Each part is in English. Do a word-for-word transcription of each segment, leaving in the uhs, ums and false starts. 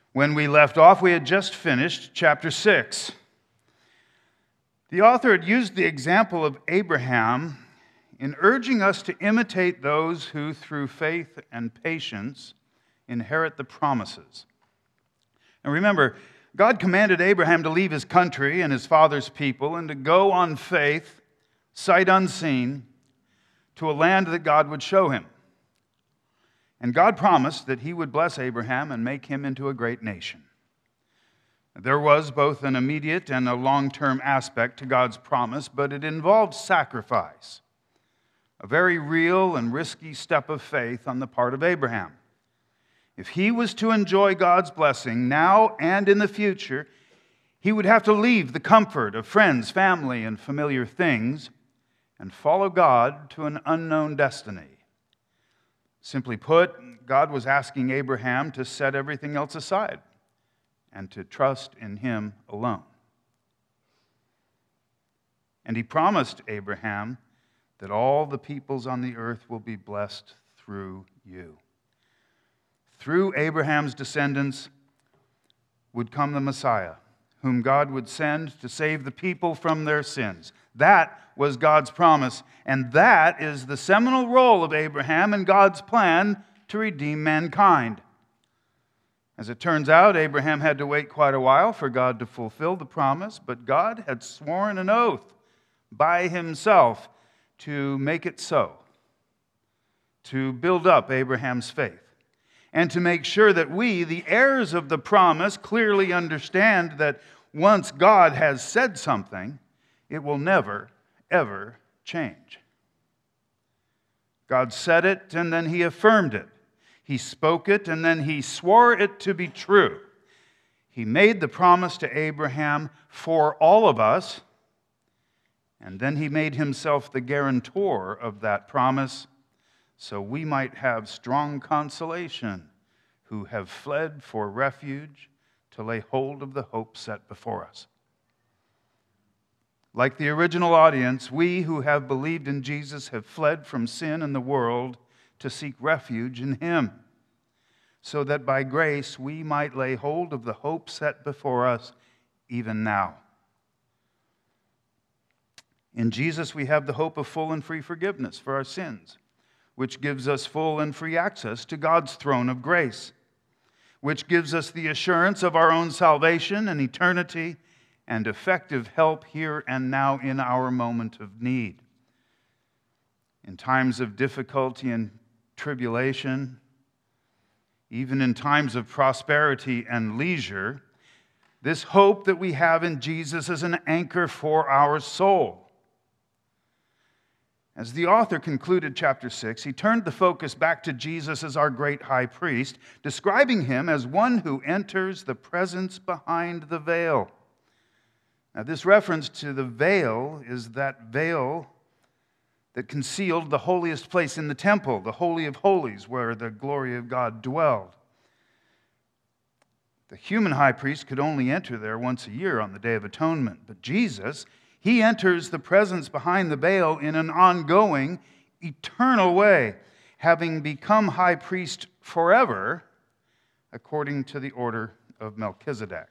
When we left off, we had just finished chapter six. The author had used the example of Abraham in urging us to imitate those who, through faith and patience, inherit the promises. And remember, God commanded Abraham to leave his country and his father's people and to go on faith, sight unseen, to a land that God would show him. And God promised that he would bless Abraham and make him into a great nation. There was both an immediate and a long-term aspect to God's promise, but it involved sacrifice, a very real and risky step of faith on the part of Abraham. If he was to enjoy God's blessing now and in the future, he would have to leave the comfort of friends, family, and familiar things and follow God to an unknown destiny. Simply put, God was asking Abraham to set everything else aside and to trust in him alone. And he promised Abraham that all the peoples on the earth will be blessed through you. Through Abraham's descendants would come the Messiah, whom God would send to save the people from their sins. That was God's promise, and that is the seminal role of Abraham in God's plan to redeem mankind. As it turns out, Abraham had to wait quite a while for God to fulfill the promise, but God had sworn an oath by himself to make it so, to build up Abraham's faith, and to make sure that we, the heirs of the promise, clearly understand that once God has said something, it will never, ever change. God said it, and then he affirmed it. He spoke it, and then he swore it to be true. He made the promise to Abraham for all of us, and then he made himself the guarantor of that promise, so we might have strong consolation who have fled for refuge to lay hold of the hope set before us. Like the original audience, we who have believed in Jesus have fled from sin and the world to seek refuge in him, so that by grace we might lay hold of the hope set before us even now. In Jesus we have the hope of full and free forgiveness for our sins, which gives us full and free access to God's throne of grace, which gives us the assurance of our own salvation and eternity and effective help here and now in our moment of need. In times of difficulty and tribulation, even in times of prosperity and leisure, this hope that we have in Jesus is an anchor for our soul. As the author concluded chapter six, he turned the focus back to Jesus as our great high priest, describing him as one who enters the presence behind the veil. Now, this reference to the veil is that veil that concealed the holiest place in the temple, the Holy of Holies, where the glory of God dwelled. The human high priest could only enter there once a year on the Day of Atonement, but Jesus, he enters the presence behind the veil in an ongoing, eternal way, having become high priest forever, according to the order of Melchizedek.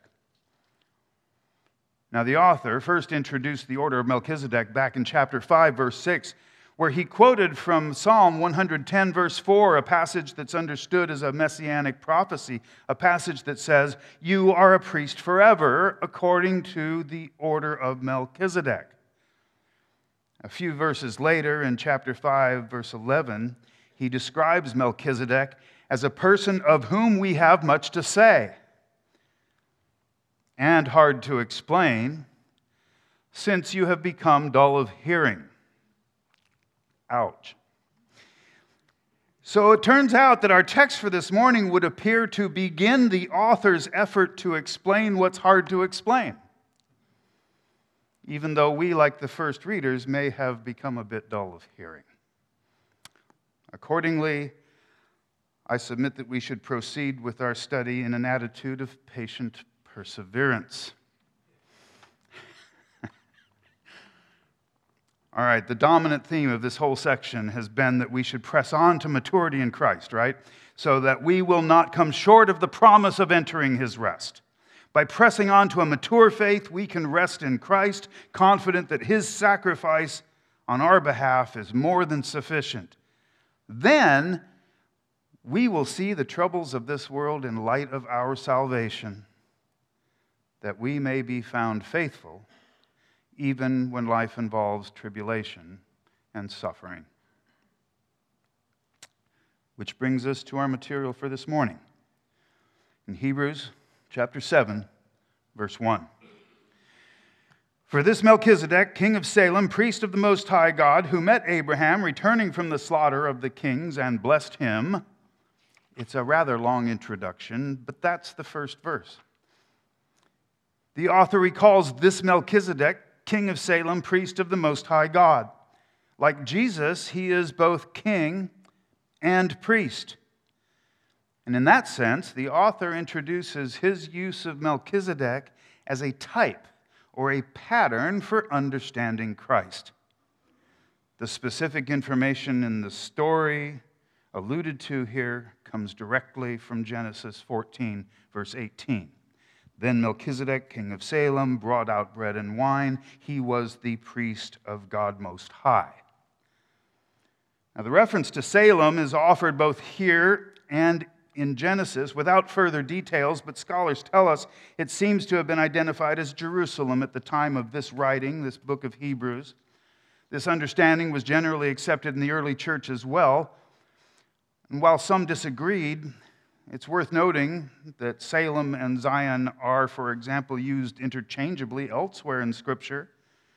Now, the author first introduced the order of Melchizedek back in chapter five, verse six, where he quoted from Psalm one hundred ten, verse four, a passage that's understood as a messianic prophecy, a passage that says, "You are a priest forever, according to the order of Melchizedek." A few verses later, in chapter five, verse eleven, he describes Melchizedek as a person of whom we have much to say and hard to explain, since you have become dull of hearing. Ouch. So it turns out that our text for this morning would appear to begin the author's effort to explain what's hard to explain, even though we, like the first readers, may have become a bit dull of hearing. Accordingly, I submit that we should proceed with our study in an attitude of patient perseverance. All right, the dominant theme of this whole section has been that we should press on to maturity in Christ, right? so that we will not come short of the promise of entering his rest. By pressing on to a mature faith, we can rest in Christ, confident that his sacrifice on our behalf is more than sufficient. Then we will see the troubles of this world in light of our salvation, that we may be found faithful even when life involves tribulation and suffering. Which brings us to our material for this morning. In Hebrews chapter seven, verse one. For this Melchizedek, king of Salem, priest of the Most High God, who met Abraham returning from the slaughter of the kings and blessed him. It's a rather long introduction, but that's the first verse. The author recalls this Melchizedek, king of Salem, priest of the Most High God. Like Jesus, he is both king and priest. And in that sense, the author introduces his use of Melchizedek as a type or a pattern for understanding Christ. The specific information in the story alluded to here comes directly from Genesis fourteen, verse eighteen. Then Melchizedek, king of Salem, brought out bread and wine. He was the priest of God Most High. Now, the reference to Salem is offered both here and in Genesis without further details, but scholars tell us it seems to have been identified as Jerusalem at the time of this writing, this book of Hebrews. This understanding was generally accepted in the early church as well. And while some disagreed, it's worth noting that Salem and Zion are, for example, used interchangeably elsewhere in Scripture.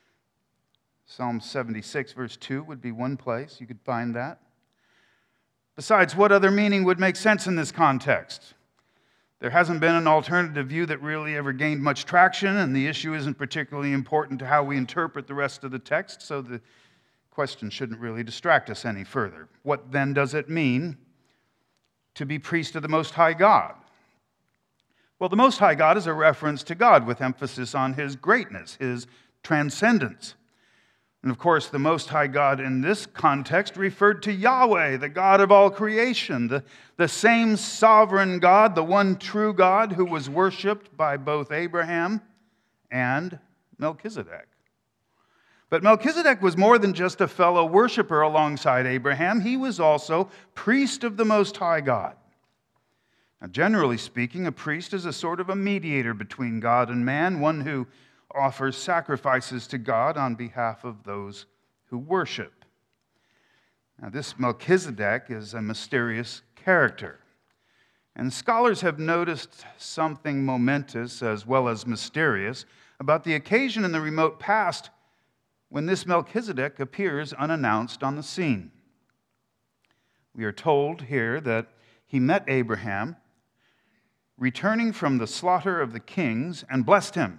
Psalm seventy-six, verse two would be one place you could find that. Besides, what other meaning would make sense in this context? There hasn't been an alternative view that really ever gained much traction, and the issue isn't particularly important to how we interpret the rest of the text, so the question shouldn't really distract us any further. What then does it mean to be priest of the Most High God? Well, the Most High God is a reference to God with emphasis on his greatness, his transcendence. And of course, the Most High God in this context referred to Yahweh, the God of all creation, the, the same sovereign God, the one true God who was worshipped by both Abraham and Melchizedek. But Melchizedek was more than just a fellow worshiper alongside Abraham. He was also priest of the Most High God. Now, generally speaking, a priest is a sort of a mediator between God and man, one who offers sacrifices to God on behalf of those who worship. Now, this Melchizedek is a mysterious character. And scholars have noticed something momentous as well as mysterious about the occasion in the remote past when this Melchizedek appears unannounced on the scene. We are told here that he met Abraham, returning from the slaughter of the kings, and blessed him.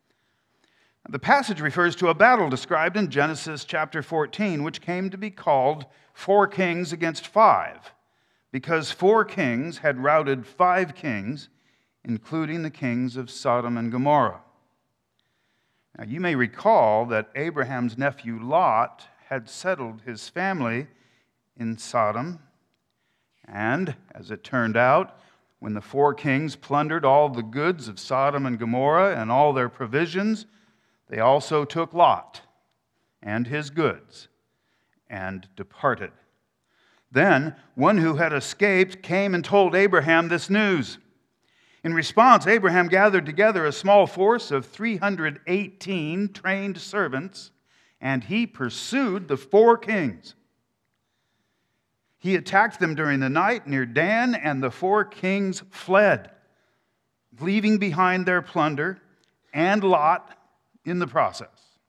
The passage refers to a battle described in Genesis chapter fourteen, which came to be called four kings against five, because four kings had routed five kings, including the kings of Sodom and Gomorrah. Now, you may recall that Abraham's nephew Lot had settled his family in Sodom, and as it turned out, when the four kings plundered all the goods of Sodom and Gomorrah and all their provisions, they also took Lot and his goods and departed. Then one who had escaped came and told Abraham this news. In response, Abraham gathered together a small force of three hundred eighteen trained servants, and he pursued the four kings. He attacked them during the night near Dan, and the four kings fled, leaving behind their plunder and Lot in the process.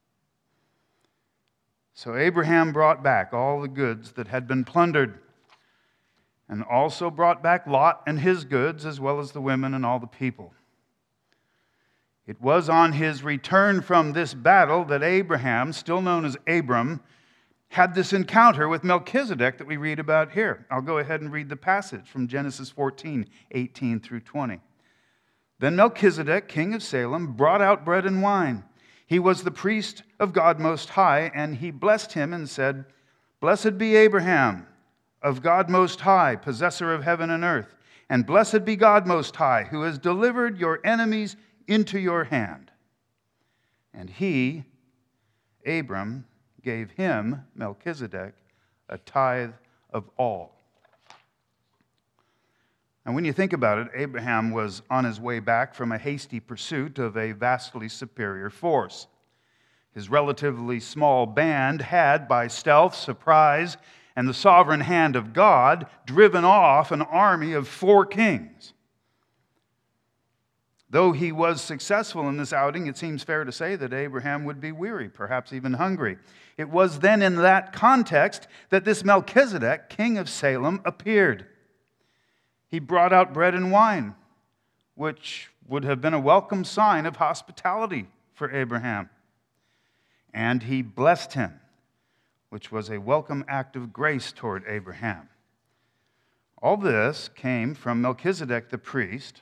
So Abraham brought back all the goods that had been plundered, and also brought back Lot and his goods, as well as the women and all the people. It was on his return from this battle that Abraham, still known as Abram, had this encounter with Melchizedek that we read about here. I'll go ahead and read the passage from Genesis fourteen, eighteen through twenty. Then Melchizedek, king of Salem, brought out bread and wine. He was the priest of God Most High, and he blessed him and said, "Blessed be Abraham, of God Most High, possessor of heaven and earth. And blessed be God Most High, who has delivered your enemies into your hand. And he, Abram, gave him, Melchizedek, a tithe of all. And when you think about it, Abraham was on his way back from a hasty pursuit of a vastly superior force. His relatively small band had, by stealth, surprise, and the sovereign hand of God, driven off an army of four kings. Though he was successful in this outing, it seems fair to say that Abraham would be weary, perhaps even hungry. It was then in that context that this Melchizedek, king of Salem, appeared. He brought out bread and wine, which would have been a welcome sign of hospitality for Abraham. And he blessed him, which was a welcome act of grace toward Abraham. All this came from Melchizedek the priest,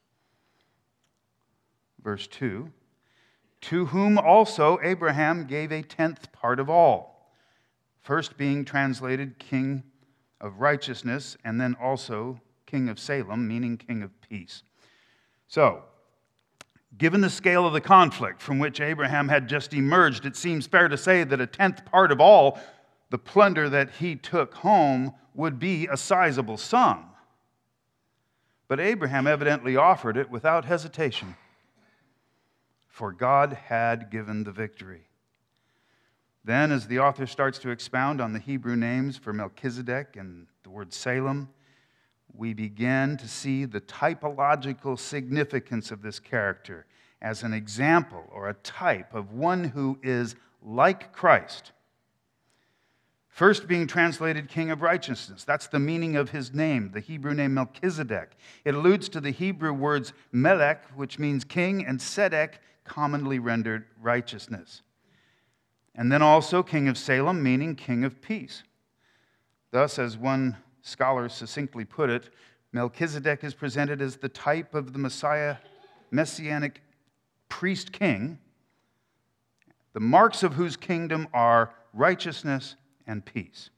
verse two, to whom also Abraham gave a tenth part of all, first being translated king of righteousness, and then also king of Salem, meaning king of peace. So, given the scale of the conflict from which Abraham had just emerged, it seems fair to say that a tenth part of all the plunder that he took home would be a sizable sum. But Abraham evidently offered it without hesitation, for God had given the victory. Then, as the author starts to expound on the Hebrew names for Melchizedek and the word Salem, we begin to see the typological significance of this character as an example or a type of one who is like Christ. First being translated King of Righteousness. That's the meaning of his name, the Hebrew name Melchizedek. It alludes to the Hebrew words melech, which means king, and sedek, commonly rendered righteousness. And then also King of Salem, meaning king of peace. Thus, as one scholar succinctly put it, Melchizedek is presented as the type of the Messiah, messianic priest king, the marks of whose kingdom are righteousness and peace.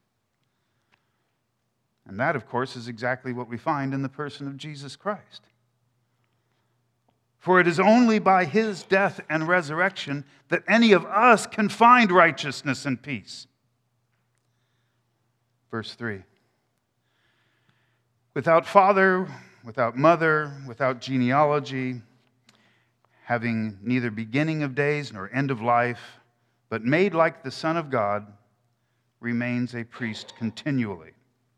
And that, of course, is exactly what we find in the person of Jesus Christ. For it is only by his death and resurrection that any of us can find righteousness and peace. Verse three. Without father, without mother, without genealogy, having neither beginning of days nor end of life, but made like the Son of God, remains a priest continually.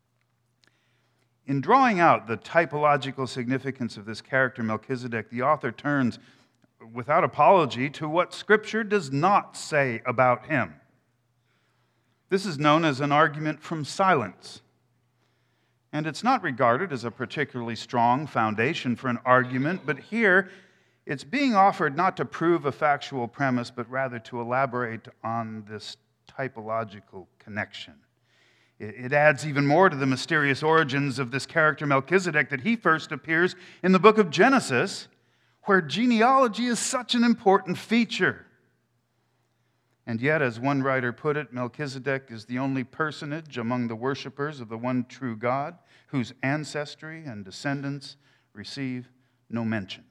In drawing out the typological significance of this character, Melchizedek, the author turns, without apology, to what Scripture does not say about him. This is known as an argument from silence. And it's not regarded as a particularly strong foundation for an argument, but here it's being offered not to prove a factual premise, but rather to elaborate on this typological connection. It adds even more to the mysterious origins of this character Melchizedek that he first appears in the book of Genesis, where genealogy is such an important feature. And yet, as one writer put it, Melchizedek is the only personage among the worshipers of the one true God whose ancestry and descendants receive no mention.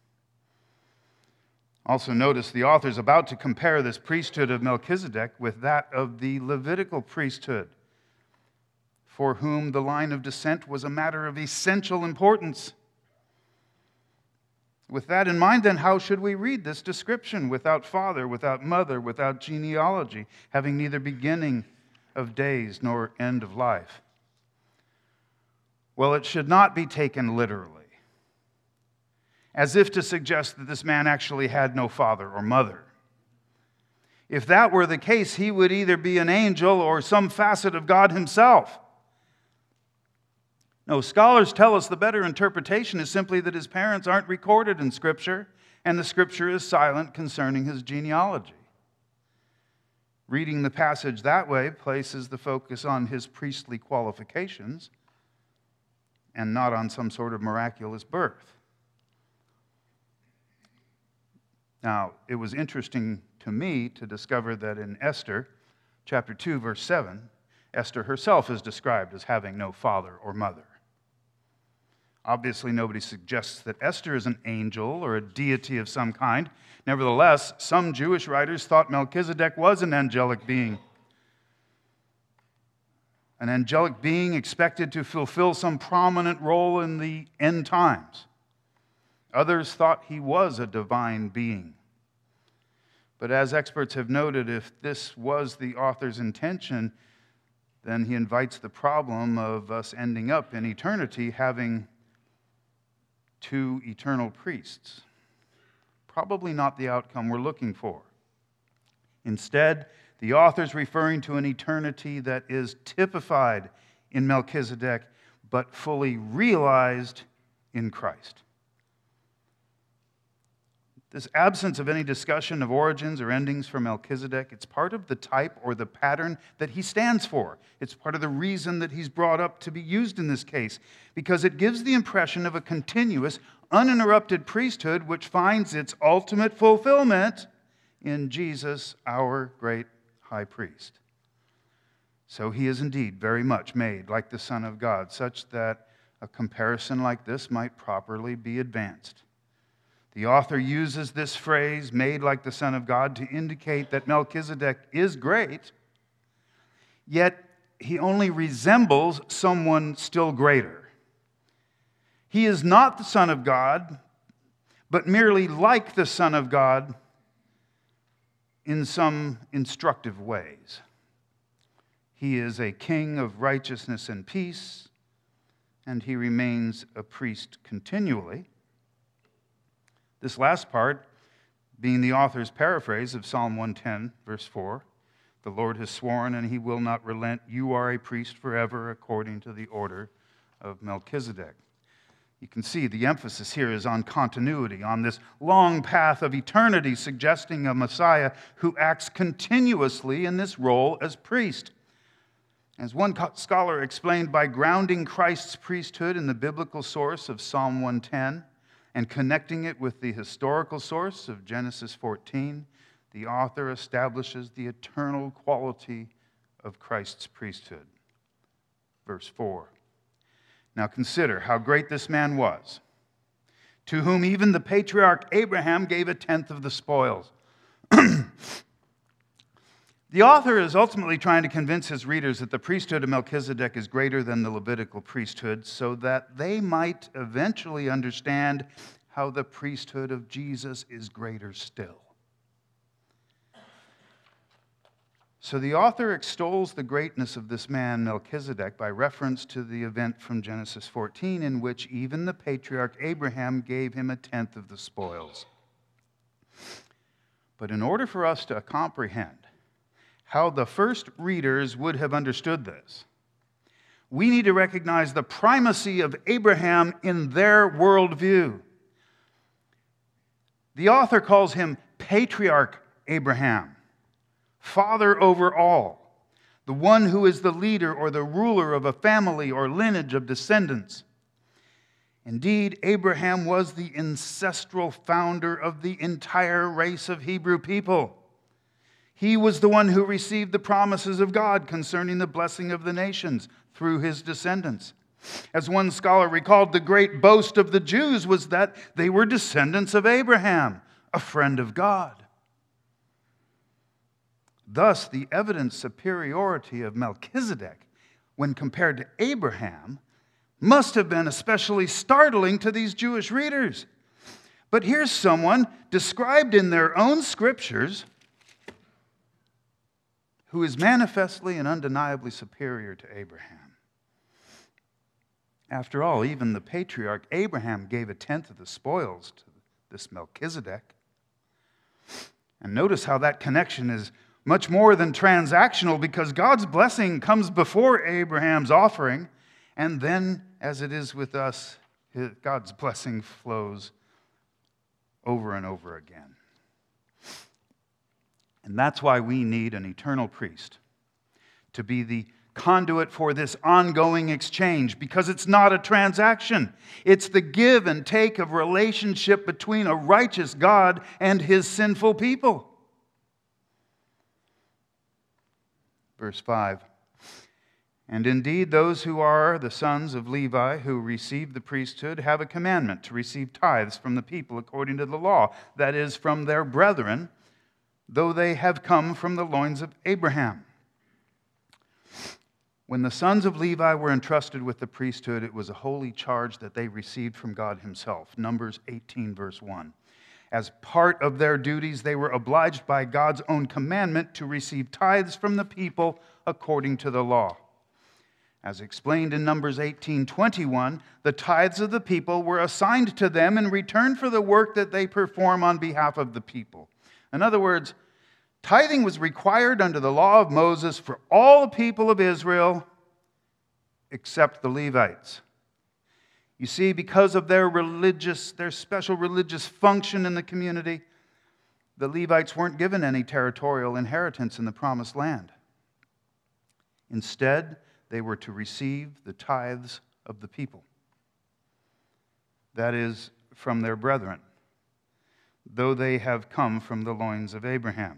Also notice the author is about to compare this priesthood of Melchizedek with that of the Levitical priesthood, for whom the line of descent was a matter of essential importance. With that in mind, then, how should we read this description? Without father, without mother, without genealogy, having neither beginning of days nor end of life. Well, it should not be taken literally, as if to suggest that this man actually had no father or mother. If that were the case, he would either be an angel or some facet of God himself. No, scholars tell us the better interpretation is simply that his parents aren't recorded in Scripture, and the Scripture is silent concerning his genealogy. Reading the passage that way places the focus on his priestly qualifications and not on some sort of miraculous birth. Now, it was interesting to me to discover that in Esther, chapter two, verse seven, Esther herself is described as having no father or mother. Obviously, nobody suggests that Esther is an angel or a deity of some kind. Nevertheless, some Jewish writers thought Melchizedek was an angelic being. An angelic being expected to fulfill some prominent role in the end times. Others thought he was a divine being. But as experts have noted, if this was the author's intention, then he invites the problem of us ending up in eternity having two eternal priests. Probably not the outcome we're looking for. Instead, the author's referring to an eternity that is typified in Melchizedek, but fully realized in Christ. This absence of any discussion of origins or endings for Melchizedek, it's part of the type or the pattern that he stands for. It's part of the reason that he's brought up to be used in this case, because it gives the impression of a continuous, uninterrupted priesthood which finds its ultimate fulfillment in Jesus, our great high priest. So he is indeed very much made like the Son of God, such that a comparison like this might properly be advanced. The author uses this phrase, made like the Son of God, to indicate that Melchizedek is great, yet he only resembles someone still greater. He is not the Son of God, but merely like the Son of God in some instructive ways. He is a king of righteousness and peace, and he remains a priest continually. This last part being the author's paraphrase of Psalm one ten, verse four. The Lord has sworn and he will not relent. You are a priest forever according to the order of Melchizedek. You can see the emphasis here is on continuity, on this long path of eternity, suggesting a Messiah who acts continuously in this role as priest. As one scholar explained, by grounding Christ's priesthood in the biblical source of Psalm one ten, and connecting it with the historical source of Genesis fourteen, the author establishes the eternal quality of Christ's priesthood. Verse four. Now consider how great this man was, to whom even the patriarch Abraham gave a tenth of the spoils. The author is ultimately trying to convince his readers that the priesthood of Melchizedek is greater than the Levitical priesthood, so that they might eventually understand how the priesthood of Jesus is greater still. So the author extols the greatness of this man, Melchizedek, by reference to the event from Genesis fourteen, in which even the patriarch Abraham gave him a tenth of the spoils. But in order for us to comprehend how the first readers would have understood this, we need to recognize the primacy of Abraham in their worldview. The author calls him Patriarch Abraham, father over all, the one who is the leader or the ruler of a family or lineage of descendants. Indeed, Abraham was the ancestral founder of the entire race of Hebrew people. He was the one who received the promises of God concerning the blessing of the nations through his descendants. As one scholar recalled, the great boast of the Jews was that they were descendants of Abraham, a friend of God. Thus, the evident superiority of Melchizedek when compared to Abraham must have been especially startling to these Jewish readers. But here's someone described in their own scriptures who is manifestly and undeniably superior to Abraham. After all, even the patriarch Abraham gave a tenth of the spoils to this Melchizedek. And notice how that connection is much more than transactional, because God's blessing comes before Abraham's offering, and then, as it is with us, God's blessing flows over and over again. And that's why we need an eternal priest to be the conduit for this ongoing exchange, because it's not a transaction. It's the give and take of relationship between a righteous God and his sinful people. Verse five. And indeed, those who are the sons of Levi who receive the priesthood have a commandment to receive tithes from the people according to the law, that is, from their brethren, though they have come from the loins of Abraham. When the sons of Levi were entrusted with the priesthood, it was a holy charge that they received from God himself. Numbers eighteen, verse one. As part of their duties, they were obliged by God's own commandment to receive tithes from the people according to the law. As explained in Numbers eighteen twenty-one, the tithes of the people were assigned to them in return for the work that they perform on behalf of the people. In other words, tithing was required under the law of Moses for all the people of Israel except the Levites. You see, because of their religious, their special religious function in the community, the Levites weren't given any territorial inheritance in the promised land. Instead, they were to receive the tithes of the people. That is, from their brethren, though they have come from the loins of Abraham.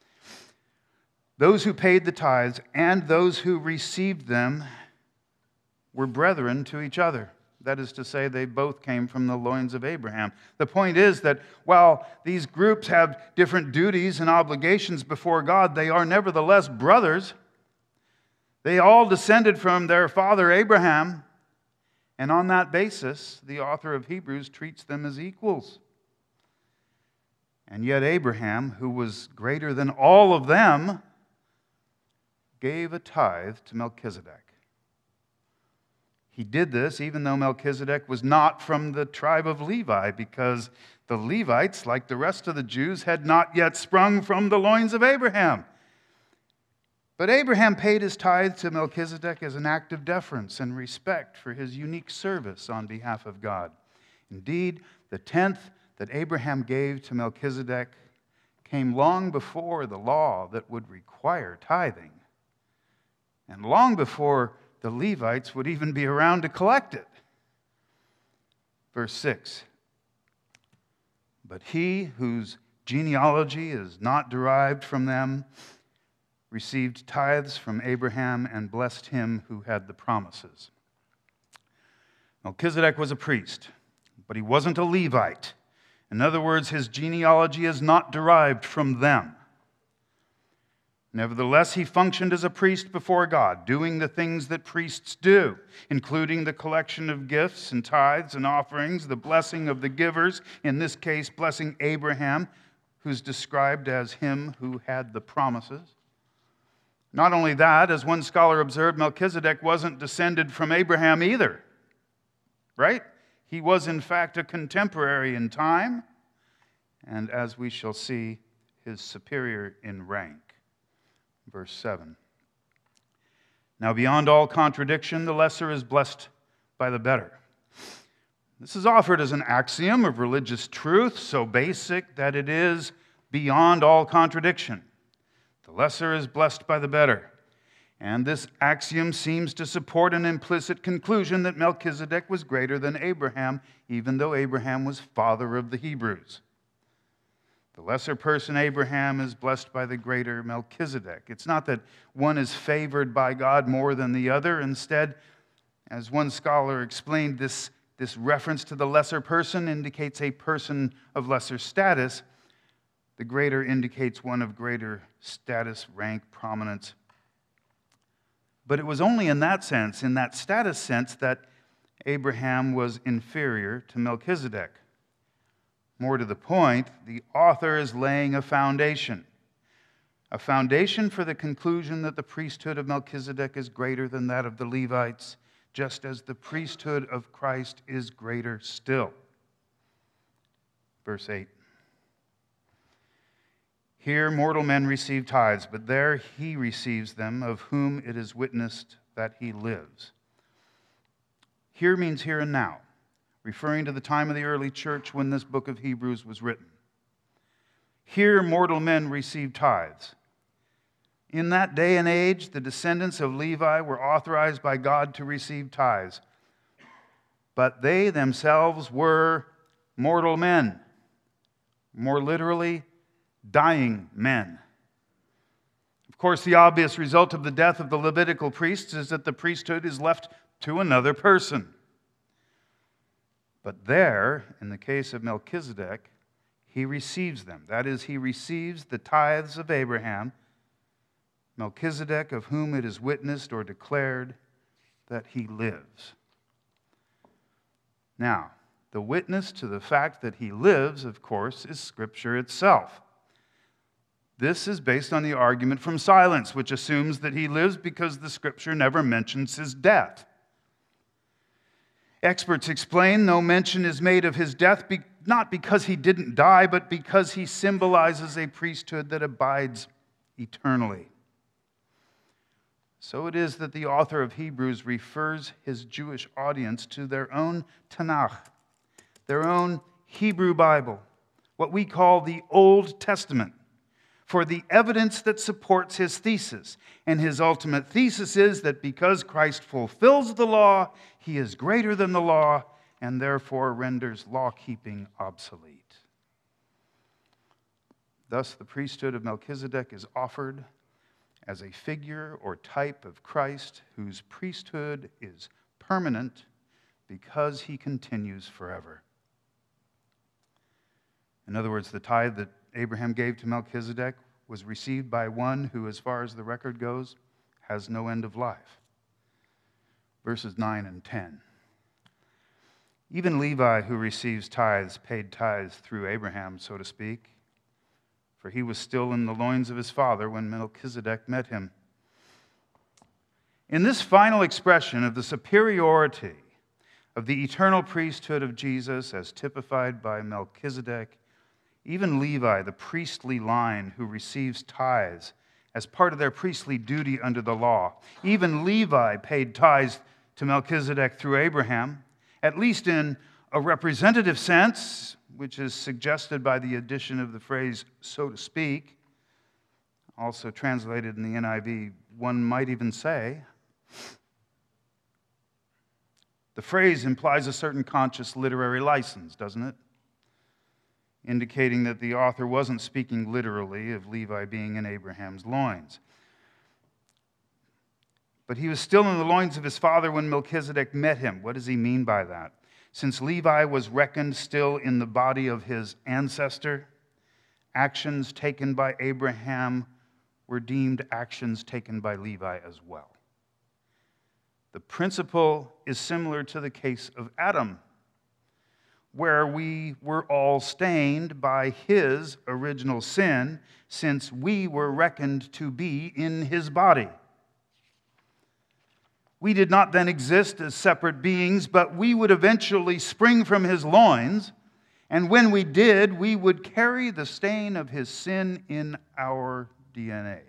Those who paid the tithes and those who received them were brethren to each other. That is to say, they both came from the loins of Abraham. The point is that while these groups have different duties and obligations before God, they are nevertheless brothers. They all descended from their father Abraham, and on that basis, the author of Hebrews treats them as equals. And yet Abraham, who was greater than all of them, gave a tithe to Melchizedek. He did this even though Melchizedek was not from the tribe of Levi, because the Levites, like the rest of the Jews, had not yet sprung from the loins of Abraham. But Abraham paid his tithe to Melchizedek as an act of deference and respect for his unique service on behalf of God. Indeed, the tenth that Abraham gave to Melchizedek came long before the law that would require tithing, and long before the Levites would even be around to collect it. Verse six, but he whose genealogy is not derived from them received tithes from Abraham and blessed him who had the promises. Melchizedek was a priest, but he wasn't a Levite. In other words, his genealogy is not derived from them. Nevertheless, he functioned as a priest before God, doing the things that priests do, including the collection of gifts and tithes and offerings, the blessing of the givers, in this case, blessing Abraham, who's described as him who had the promises. Not only that, as one scholar observed, Melchizedek wasn't descended from Abraham either, right? He was, in fact, a contemporary in time, and as we shall see, his superior in rank. Verse seven. Now, beyond all contradiction, the lesser is blessed by the better. This is offered as an axiom of religious truth, so basic that it is beyond all contradiction. The lesser is blessed by the better. And this axiom seems to support an implicit conclusion that Melchizedek was greater than Abraham, even though Abraham was father of the Hebrews. The lesser person, Abraham, is blessed by the greater Melchizedek. It's not that one is favored by God more than the other. Instead, as one scholar explained, this, this reference to the lesser person indicates a person of lesser status. The greater indicates one of greater status, rank, prominence. But it was only in that sense, in that status sense, that Abraham was inferior to Melchizedek. More to the point, the author is laying a foundation. A foundation for the conclusion that the priesthood of Melchizedek is greater than that of the Levites, just as the priesthood of Christ is greater still. Verse eight. Here mortal men receive tithes, but there he receives them, of whom it is witnessed that he lives. Here means here and now, referring to the time of the early church when this book of Hebrews was written. Here mortal men receive tithes. In that day and age, the descendants of Levi were authorized by God to receive tithes, but they themselves were mortal men. More literally, dying men. Of course, the obvious result of the death of the Levitical priests is that the priesthood is left to another person. But there, in the case of Melchizedek, he receives them. That is, he receives the tithes of Abraham, Melchizedek, of whom it is witnessed or declared that he lives. Now, the witness to the fact that he lives, of course, is Scripture itself. This is based on the argument from silence, which assumes that he lives because the Scripture never mentions his death. Experts explain no mention is made of his death, be- not because he didn't die, but because he symbolizes a priesthood that abides eternally. So it is that the author of Hebrews refers his Jewish audience to their own Tanakh, their own Hebrew Bible, what we call the Old Testament, for the evidence that supports his thesis. And his ultimate thesis is that because Christ fulfills the law, he is greater than the law and therefore renders law-keeping obsolete. Thus, the priesthood of Melchizedek is offered as a figure or type of Christ whose priesthood is permanent because he continues forever. In other words, the tithe that Abraham gave to Melchizedek was received by one who, as far as the record goes, has no end of life. Verses nine and ten. Even Levi, who receives tithes, paid tithes through Abraham, so to speak, for he was still in the loins of his father when Melchizedek met him. In this final expression of the superiority of the eternal priesthood of Jesus as typified by Melchizedek, even Levi, the priestly line who receives tithes as part of their priestly duty under the law, even Levi paid tithes to Melchizedek through Abraham, at least in a representative sense, which is suggested by the addition of the phrase, so to speak, also translated in the N I V, one might even say. The phrase implies a certain conscious literary license, doesn't it? Indicating that the author wasn't speaking literally of Levi being in Abraham's loins. But he was still in the loins of his father when Melchizedek met him. What does he mean by that? Since Levi was reckoned still in the body of his ancestor, actions taken by Abraham were deemed actions taken by Levi as well. The principle is similar to the case of Adam, where we were all stained by his original sin, since we were reckoned to be in his body. We did not then exist as separate beings, but we would eventually spring from his loins, and when we did, we would carry the stain of his sin in our D N A.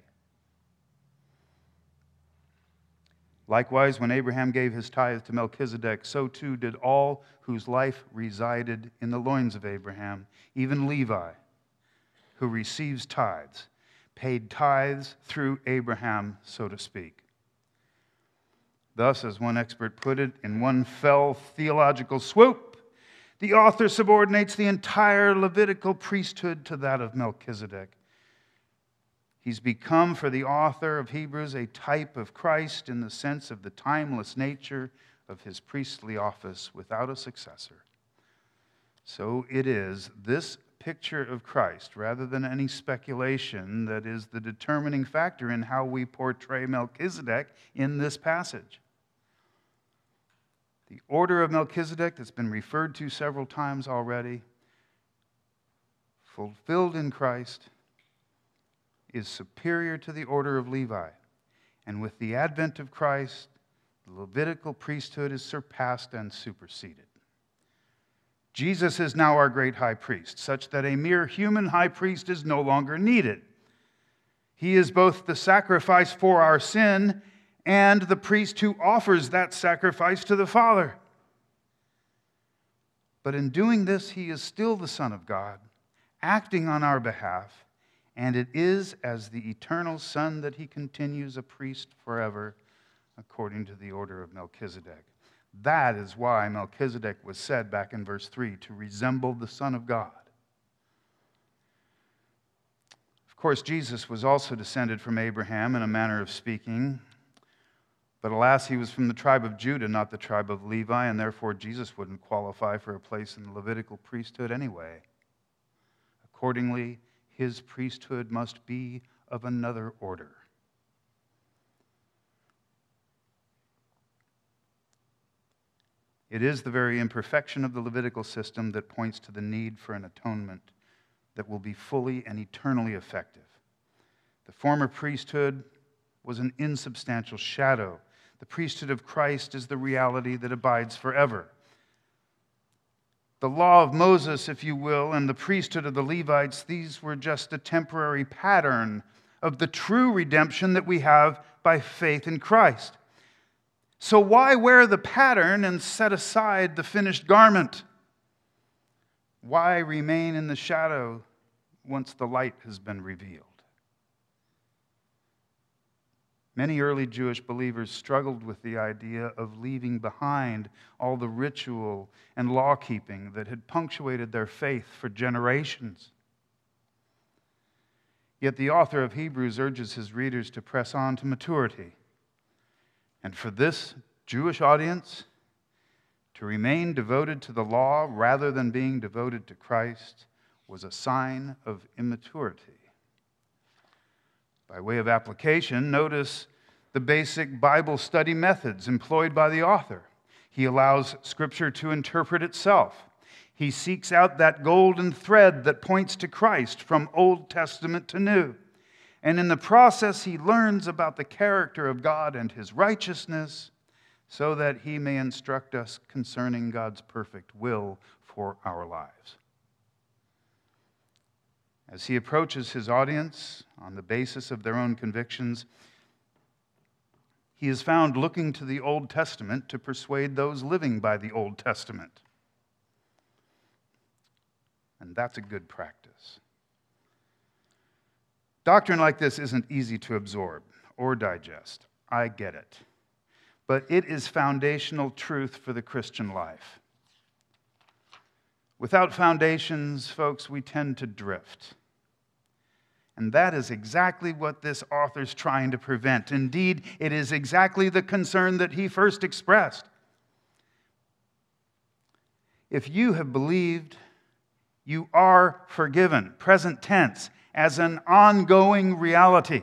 Likewise, when Abraham gave his tithe to Melchizedek, so too did all whose life resided in the loins of Abraham, even Levi, who receives tithes, paid tithes through Abraham, so to speak. Thus, as one expert put it, in one fell theological swoop, the author subordinates the entire Levitical priesthood to that of Melchizedek. He's become, for the author of Hebrews, a type of Christ in the sense of the timeless nature of his priestly office without a successor. So it is this picture of Christ, rather than any speculation, that is the determining factor in how we portray Melchizedek in this passage. The order of Melchizedek that's been referred to several times already, fulfilled in Christ, is superior to the order of Levi. And with the advent of Christ, the Levitical priesthood is surpassed and superseded. Jesus is now our great high priest, such that a mere human high priest is no longer needed. He is both the sacrifice for our sin and the priest who offers that sacrifice to the Father. But in doing this, he is still the Son of God, acting on our behalf, and it is as the eternal Son that he continues a priest forever, according to the order of Melchizedek. That is why Melchizedek was said back in verse three to resemble the Son of God. Of course, Jesus was also descended from Abraham in a manner of speaking, but alas, he was from the tribe of Judah, not the tribe of Levi, and therefore Jesus wouldn't qualify for a place in the Levitical priesthood anyway. Accordingly, his priesthood must be of another order. It is the very imperfection of the Levitical system that points to the need for an atonement that will be fully and eternally effective. The former priesthood was an insubstantial shadow. The priesthood of Christ is the reality that abides forever. The law of Moses, if you will, and the priesthood of the Levites, these were just a temporary pattern of the true redemption that we have by faith in Christ. So why wear the pattern and set aside the finished garment? Why remain in the shadow once the light has been revealed? Many early Jewish believers struggled with the idea of leaving behind all the ritual and law-keeping that had punctuated their faith for generations. Yet the author of Hebrews urges his readers to press on to maturity. And for this Jewish audience, to remain devoted to the law rather than being devoted to Christ was a sign of immaturity. By way of application, notice the basic Bible study methods employed by the author. He allows Scripture to interpret itself. He seeks out that golden thread that points to Christ from Old Testament to New. And in the process, he learns about the character of God and his righteousness so that he may instruct us concerning God's perfect will for our lives. As he approaches his audience on the basis of their own convictions, he is found looking to the Old Testament to persuade those living by the Old Testament. And that's a good practice. Doctrine like this isn't easy to absorb or digest. I get it. But it is foundational truth for the Christian life. Without foundations, folks, we tend to drift. And that is exactly what this author's trying to prevent. Indeed, it is exactly the concern that he first expressed. If you have believed, you are forgiven, present tense, as an ongoing reality.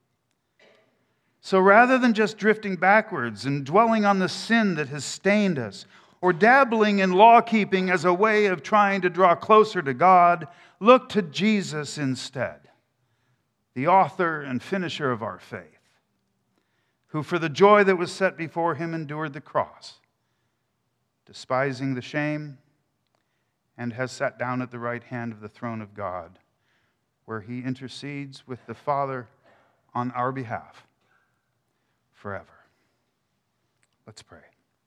So rather than just drifting backwards and dwelling on the sin that has stained us, or dabbling in law-keeping as a way of trying to draw closer to God, look to Jesus instead, the author and finisher of our faith, who for the joy that was set before him endured the cross, despising the shame, and has sat down at the right hand of the throne of God, where he intercedes with the Father on our behalf forever. Let's pray.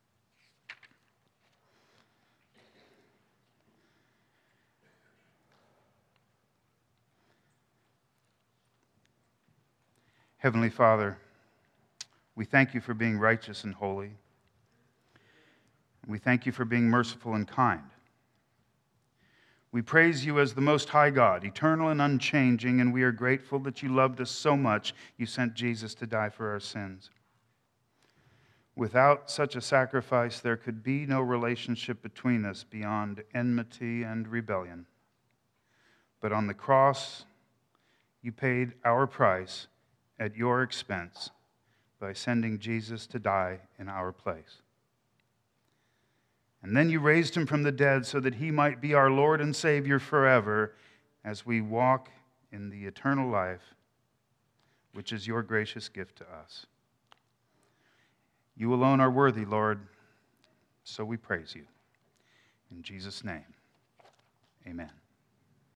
Heavenly Father, we thank you for being righteous and holy. We thank you for being merciful and kind. We praise you as the Most High God, eternal and unchanging, and we are grateful that you loved us so much you sent Jesus to die for our sins. Without such a sacrifice, there could be no relationship between us beyond enmity and rebellion. But on the cross, you paid our price at your expense by sending Jesus to die in our place. And then you raised him from the dead so that he might be our Lord and Savior forever as we walk in the eternal life, which is your gracious gift to us. You alone are worthy, Lord, so we praise you. In Jesus' name, amen.